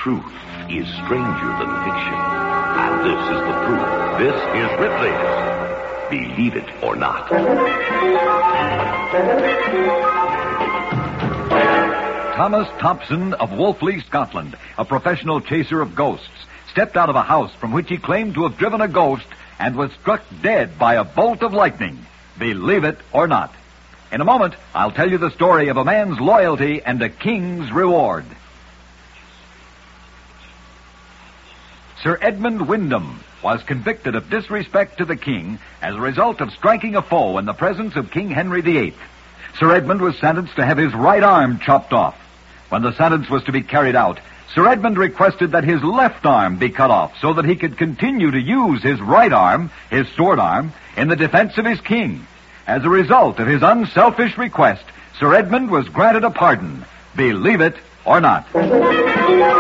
truth is stranger than fiction. And this is the proof. This is Ripley's Believe It or Not. Thomas Thompson of Wolfley, Scotland, a professional chaser of ghosts, stepped out of a house from which he claimed to have driven a ghost and was struck dead by a bolt of lightning. Believe it or not. In a moment, I'll tell you the story of a man's loyalty and a king's reward. Sir Edmund Wyndham was convicted of disrespect to the king as a result of striking a foe in the presence of King Henry VIII. Sir Edmund was sentenced to have his right arm chopped off. When the sentence was to be carried out, Sir Edmund requested that his left arm be cut off so that he could continue to use his right arm, his sword arm, in the defense of his king. As a result of his unselfish request, Sir Edmund was granted a pardon. Believe it or not.